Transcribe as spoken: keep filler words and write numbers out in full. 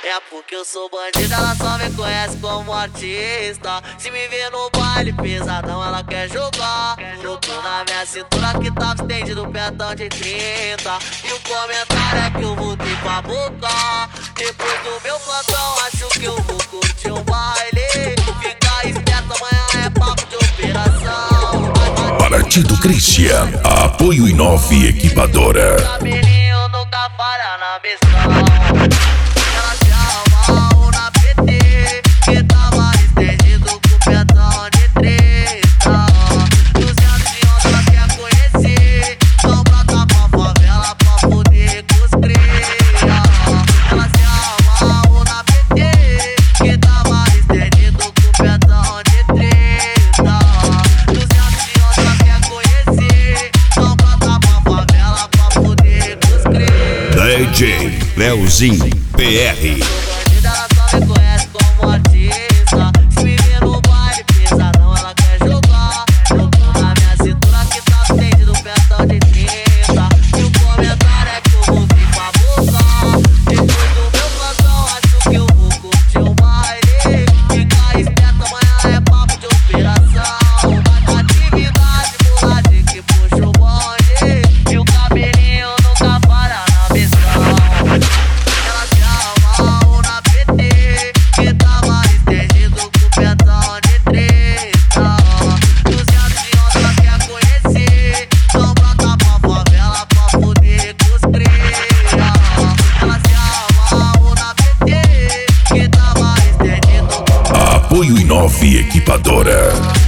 É porque eu sou bandida, ela só me conhece como artista. Se me vê no baile pesadão, ela quer jogar. Jogou na minha cintura que tava estendido perto de trinta. E o comentário é que eu voltei pra boca. Depois do meu plantão, acho que eu vou curtir um baile. Fica esperto, amanhã é papo de operação. Partido Christian, apoio Inove Equipadora. Cabelinho nunca falha na missão. Ela se arrumou na P T, que tava estendido com pedão de treta. Duzentos e onze ela quer conhecer, então brota pra favela pra poder com os cria. Ela se arrumou na P T, que tava estendido com pedão de treta. Duzentos e onze ela quer conhecer, então brota pra favela pra poder com os cria. D J Leozinho P R. Bandida, ela só me conhece como artista. Se me vê no baile pesadão, ela quer jogar. Jogou na minha cintura que tá estendido perto de trinta. E o comentário é que eu voltei pra boca. Depois do meu plantão, acho que eu vou curtir um baile. Fica esperto, amanhã é papo de operação. Atividade, moleque que puxa o bonde. E o cabelinho nunca falha na missão. Ela se arrumou na P T, que tava estendido com pedão de treta. Duzentos e onze ela quer conhecer, então brota pra favela pra poder com os cria. Ela se arrumou na P T, que tava estendido com Apoio Inove Equipadora.